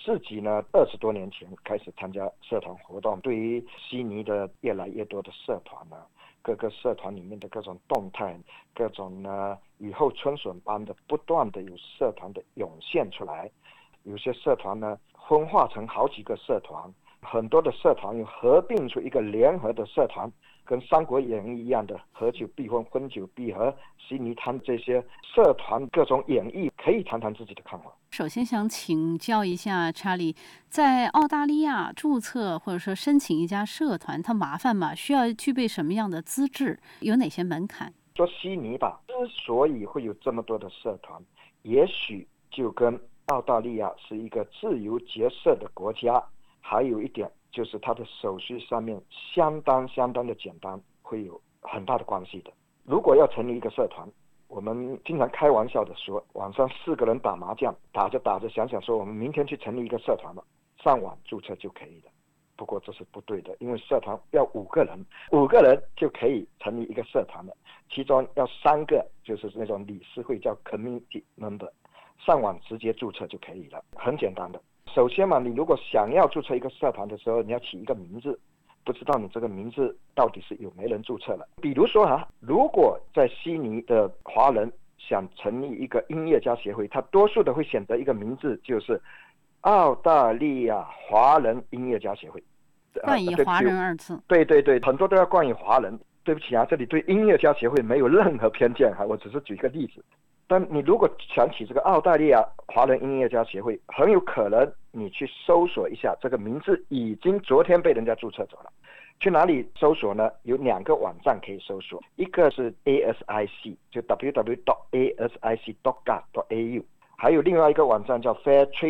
自己呢20多年前开始参加社团活动，对于悉尼的越来越多的社团呢，各个社团里面的各种动态，各种呢雨后春笋般的不断的有社团的涌现出来，有些社团呢分化成好几个社团，很多的社团又合并出一个联合的社团，跟《三国演义》一样的合久必分，分久必合。悉尼滩这些社团各种演绎，可以谈谈自己的看法。 首先想请教一下查理，在澳大利亚注册或者说申请一家社团，它麻烦吗？需要具备什么样的资质？有哪些门槛？ 说悉尼吧，之所以会有这么多的社团，也许就跟澳大利亚是一个自由结社的国家，还有一点就是它的手续上面相当的简单，会有很大的关系的。如果要成立一个社团，我们经常开玩笑的说，晚上4个人打麻将，打着想说我们明天去成立一个社团吧，上网注册就可以了。不过这是不对的，因为社团要5个人，5个人就可以成立一个社团了，其中要3个就是那种理事会，叫 community member， 上网直接注册就可以了，很简单的。首先嘛，你如果想要注册一个社团的时候，你要起一个名字，不知道你这个名字到底是有没人注册了。比如说如果在悉尼的华人想成立一个音乐家协会，他多数的会选择一个名字，就是澳大利亚华人音乐家协会， 冠以华人2字。 对，很多都要冠以华人。对不起这里对音乐家协会没有任何偏见我只是举一个例子。但你如果想起这个澳大利亚华人音乐家协会，很有可能你去搜索一下，这个名字已经昨天被人家注册走了。去哪里搜索呢？有2个网站可以搜索，一个是 ASIC， 就 www.asic.gov.au， 还有另外一个网站叫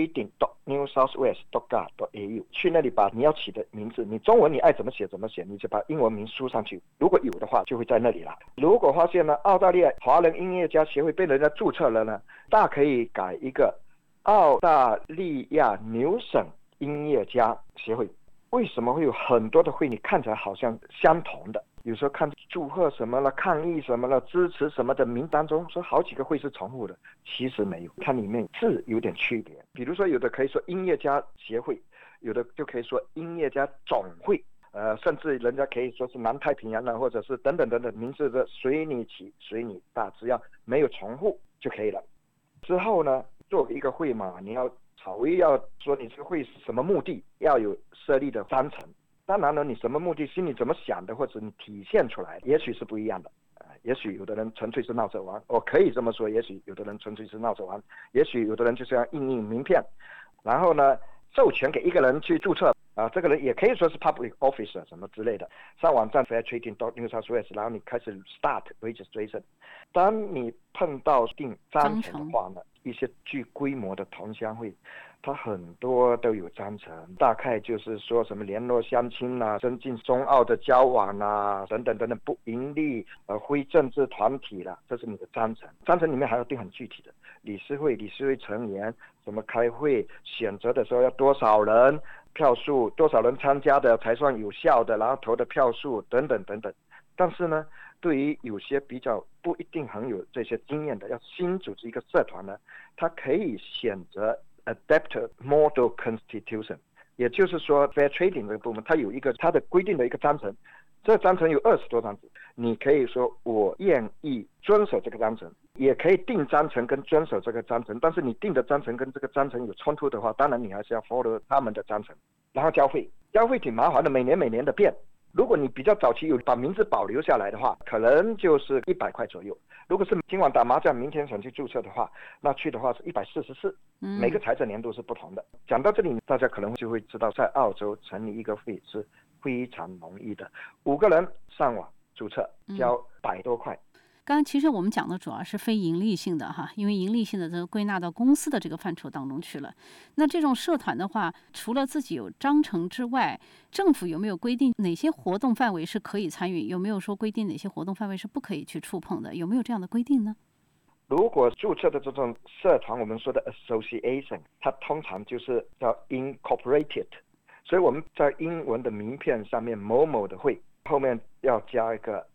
fairtrading.newsouthwales.gov.au。 去那里把你要起的名字，你中文你爱怎么写怎么写，你就把英文名输上去，如果有的话就会在那里了。如果发现呢澳大利亚华人音乐家协会被人家注册了呢，大可以改一个澳大利亚纽省音乐家协会。为什么会有很多的会你看起来好像相同的，有时候看祝贺什么了，抗议什么了，支持什么的名单中说好几个会是重复的，其实没有，它里面字有点区别。比如说有的可以说音乐家协会，有的就可以说音乐家总会，甚至人家可以说是南太平洋或者是等等名字的随你起随你大，只要没有重复就可以了。之后呢，作为一个会嘛，你要稍微要说你这个会是什么目的，要有设立的章程。当然了，你什么目的，心里怎么想的，或者你体现出来，也许是不一样的。也许有的人纯粹是闹着玩，我可以这么说。也许有的人纯粹是闹着玩，也许有的人就是要印名片，然后呢，授权给一个人去注册。这个人也可以说是 public officer 什么之类的。上网站 fairtrading.newsouthwales， 然后你开始 start registration。当你碰到定章程的话呢，一些具规模的同乡会，它很多都有章程，大概就是说什么联络乡亲增进中澳的交往等等，不盈利非政治团体这是你的章程。章程里面还要定很具体的理事会成员怎么开会，选择的时候要多少人，票数多少人参加的才算有效的，然后投的票数等等。但是呢，对于有些比较不一定很有这些经验的，要新组织一个社团呢，他可以选择 Adapted Model Constitution， 也就是说 Fair Trading 这个部门它有一个它的规定的一个章程，这个章程有20多张纸，你可以说我愿意遵守这个章程，也可以定章程跟遵守这个章程。但是你定的章程跟这个章程有冲突的话，当然你还是要 follow 他们的章程。然后交费挺麻烦的，每年的变。如果你比较早期有把名字保留下来的话，可能就是100块左右。如果是今晚打麻将明天想去注册的话，那去的话是144。每个财政年度是不同的。讲到这里，大家可能就会知道，在澳洲成立一个会是非常容易的，5个人上网注册，交100多块。 刚刚其实我们讲的主要是非盈利性的因为盈利性的这个归纳到公司的这个范畴当中去了。那这种社团的话，除了自己有章程之外，政府有没有规定哪些活动范围是可以参与？有没有说规定哪些活动范围是不可以去触碰的？有没有这样的规定呢？ 如果注册的这种社团，我们说的 association， 它通常就是叫 incorporated， 所以我们在英文的名片上面某某的会后面要加一个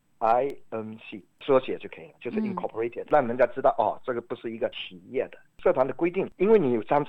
INC 缩写就可以了，就是 incorporated，让人家知道这个不是一个企业的社团的规定。因为你有章程嘛，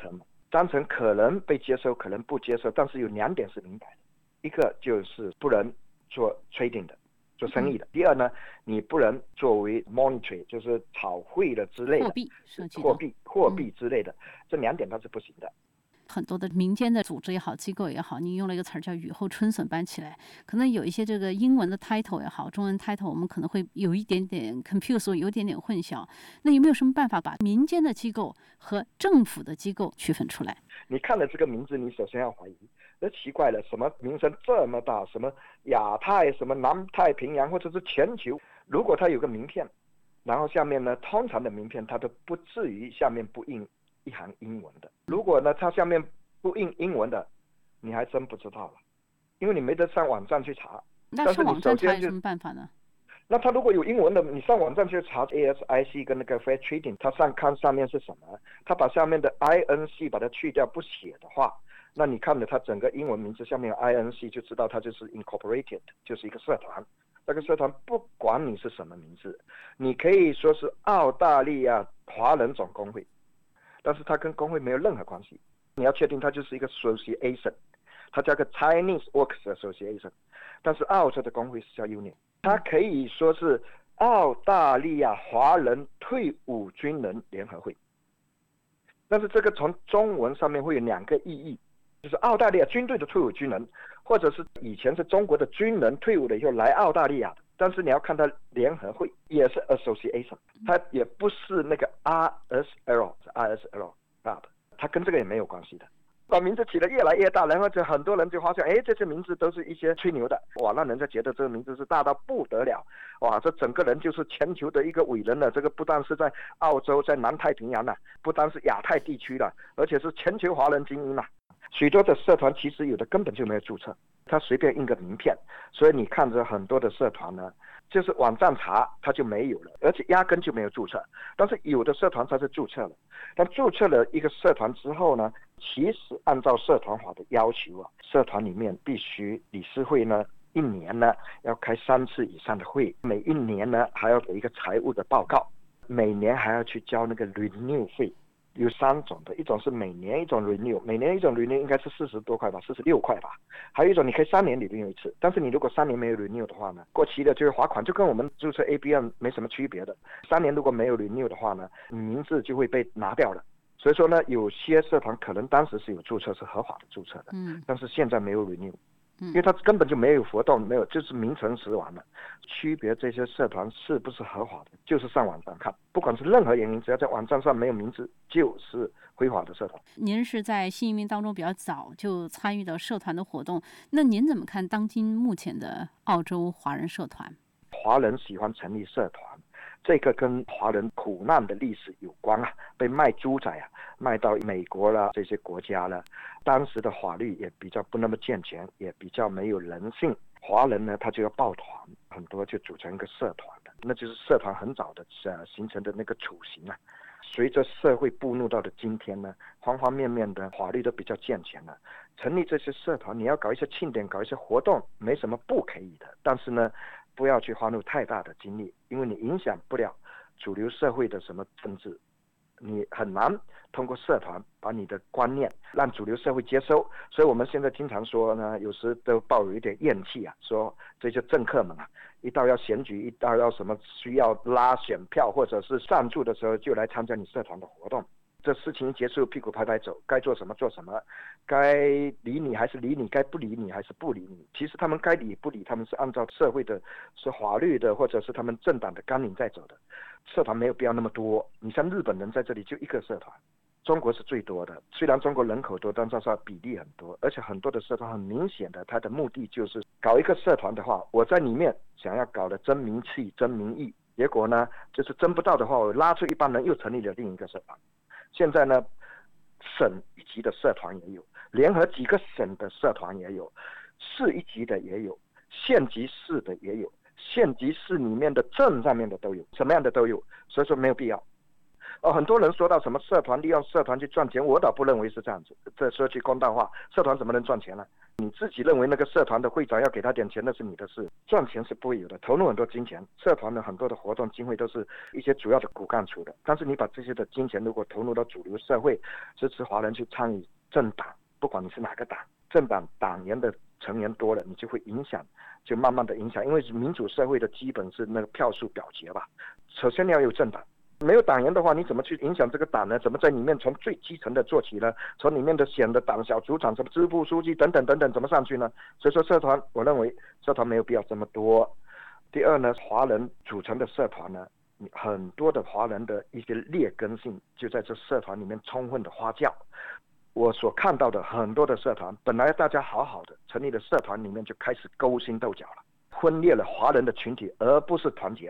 章程可能被接受，可能不接受，但是有2点是明白的，一个就是不能做 trading 的，做生意的。第二呢，你不能作为 monetary， 就是炒汇的之类的货币之类的，这2点它是不行的。 很多的民间的组织也好，机构也好，你用了一个词儿叫雨后春笋般起来，可能有一些这个英文的 title 也好，中文 title 我们可能会有一点点 confuse， 有一点点混淆。那有没有什么办法把民间的机构和政府的机构区分出来？ 你看了这个名字，你首先要怀疑，奇怪了，什么名声这么大，什么亚太，什么南太平洋，或者是全球，如果它有个名片，然后下面呢，通常的名片它都不至于下面不印一行英文的。如果呢，它下面不印英文的，你还真不知道了，因为你没得上网站去查。 那上网站查有什么办法呢？ 那它如果有英文的，你上网站去查 ASIC 跟那个 Fair Trading， 它看上面是什么，它把下面的 INC 把它去掉不写的话，那你看了它整个英文名字下面有 INC 就知道它就是 Incorporated， 就是一个社团。这个社团不管你是什么名字，你可以说是澳大利亚华人总工会，但是它跟工会没有任何关系。你要确定它就是一个 association， 它叫个 Chinese Workers Association， 但是澳洲的工会是叫 Union， 它可以说是澳大利亚华人退伍军人联合会。但是这个从中文上面会有2个意义，就是澳大利亚军队的退伍军人，或者是以前是中国的军人退伍了以后来澳大利亚的。但是你要看它联合会也是 association， 它也不是那个 RSL， 它跟这个也没有关系的。把名字起得越来越大，然后就很多人就发现，这些名字都是一些吹牛的，哇，让人家觉得这个名字是大到不得了，哇，这整个人就是全球的一个伟人了。这个不但是在澳洲，在南太平洋了，不单是亚太地区了，而且是全球华人精英了。许多的社团其实有的根本就没有注册，他随便印个名片，所以你看着很多的社团呢，就是网站查它就没有了，而且压根就没有注册。但是有的社团它是注册了，但注册了一个社团之后呢，其实按照社团法的要求啊，社团里面必须理事会呢1年呢要开3次以上的会，每1年呢还要给一个财务的报告，每年还要去交那个 renew 费。有3种的，一种是每年一种 renew， 每年一种 renew 应该是40多块吧，46块吧。还有一种你可以3年renew 一次，但是你如果3年没有 renew 的话呢，过期的就会罚款，就跟我们注册 ABM 没什么区别的。3年如果没有 renew 的话呢，名字就会被拿掉了。所以说呢，有些社团可能当时是有注册，是合法的注册的，但是现在没有 renew。因为它根本就没有活动，没有，就是名存实亡了。区别这些社团是不是合法的，就是上网站看，不管是任何原因，只要在网站上没有名字，就是非法的社团。 您是在新移民当中比较早就参与到社团的活动，那您怎么看当今目前的澳洲华人社团？ 华人喜欢成立社团，这个跟华人苦难的历史有关啊，被卖猪仔啊，卖到美国啦这些国家了，当时的法律也比较不那么健全，也比较没有人性。华人呢，他就要抱团，很多就组成一个社团的，那就是社团很早的形成的那个雏形啊。随着社会步入到的今天呢，方方面面的法律都比较健全了，成立这些社团，你要搞一些庆典，搞一些活动，没什么不可以的，但是呢，不要去花入太大的精力，因为你影响不了主流社会的什么政治，你很难通过社团把你的观念让主流社会接收。所以我们现在经常说呢，有时都抱有一点厌气啊，说这些政客们啊，一到要选举，一到要什么需要拉选票或者是赞助的时候，就来参加你社团的活动。这事情一结束，屁股拍拍走，该做什么做什么，该理你还是理你，该不理你还是不理你。其实他们该理不理，他们是按照社会的、是法律的，或者是他们政党的纲领在走的。社团没有必要那么多。你像日本人在这里就一个社团，中国是最多的。虽然中国人口多，但是它比例很多，而且很多的社团很明显的，它的目的就是搞一个社团的话，我在里面想要搞的争名气、争名义，结果呢，就是争不到的话，我拉出一帮人又成立了另一个社团。现在呢，省一级的社团也有，联合几个省的社团也有，市一级的也有，县级市的也有，县级市里面的镇上面的都有，什么样的都有，所以说没有必要。 很多人说到什么社团利用社团去赚钱，我倒不认为是这样子。这说句公道话，社团怎么能赚钱呢？你自己认为那个社团的会长要给他点钱，那是你的事，赚钱是不会有的。投入很多金钱，社团的很多的活动经费都是一些主要的骨干出的，但是你把这些的金钱如果投入到主流社会，支持华人去参与政党，不管你是哪个党，政党党员的成员多了，你就会影响，就慢慢的影响，因为民主社会的基本是那个票数表决吧。首先你要有政党，没有党员的话，你怎么去影响这个党呢？怎么在里面从最基层的做起呢？从里面的选的党小组长、什么支部书记等等等等，怎么上去呢？所以说社团，我认为社团没有必要这么多。第二呢，华人组成的社团呢，很多的华人的一些劣根性就在这社团里面充分的发酵。我所看到的很多的社团，本来大家好好的，成立的社团里面就开始勾心斗角了，分裂了华人的群体，而不是团结。